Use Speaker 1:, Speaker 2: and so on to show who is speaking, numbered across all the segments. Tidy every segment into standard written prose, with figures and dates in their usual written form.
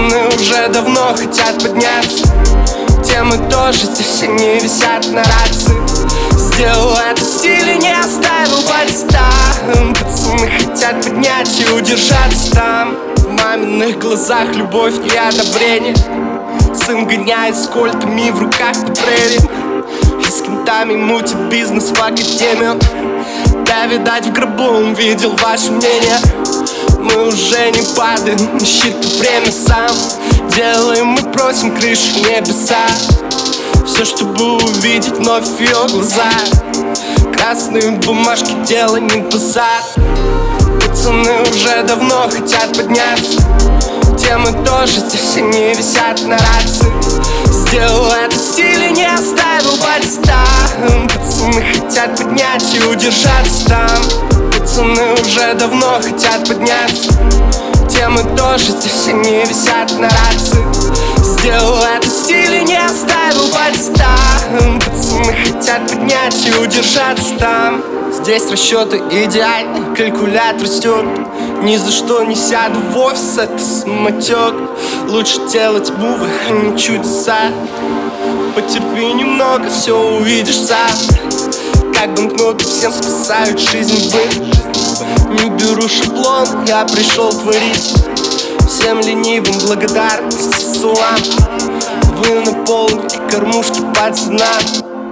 Speaker 1: Пацаны уже давно хотят подняться, темы тоже здесь не висят на рации. Сделал это в стиле, не оставил подстав. Пацаны хотят поднять и удержаться там. В маминых глазах любовь не одобрение. Сын гоняет с кольтами в руках по прерии, и с кентами мутит бизнес в академию. Да, видать, в гробу он видел ваше мнение. Мы уже не падаем, не считаем время сам. Делаем, мы просим крыши небеса. Все, чтобы увидеть вновь ее глаза. Красные бумажки, дело не базар. Пацаны уже давно хотят подняться, темы тоже здесь не висят на рации. Сделал это в стиле, не оставил подстав. Пацаны хотят поднять и удержаться там. Пацаны уже давно хотят подняться, темы тоже здесь не висят на рации. Сделал это в стиле, не оставил подстав. Пацаны хотят поднять и удержаться там. Здесь расчеты идеальны, калькулятор стер. Ни за что не сяду в офис, это самотек. Лучше делать мувы, а не чудеса. Потерпи немного, все увидишь сам. Как банкноты всем спасают жизнь быт. Не беру шаблон, я пришел творить. Всем ленивым благодарность салам. Вы наполните кормушки пацанам.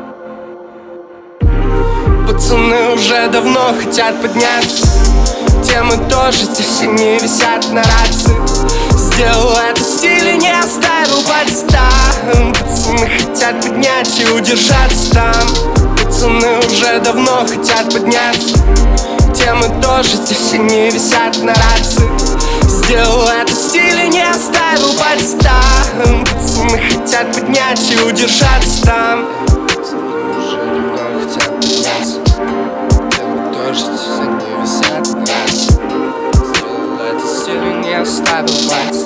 Speaker 1: Пацаны уже давно хотят подняться, темы тоже здесь не висят на рации. Сделал это в стиле, не оставил подстав. Пацаны хотят поднять и удержаться там. Пацаны уже давно хотят подняться, темы тоже здесь не висят на рации. Сделал это в стиле, не оставил подстав. Пацаны хотят поднять и удержаться там. Тоже здесь не висят на рации. Сделал это в стиле, не оставил подстав.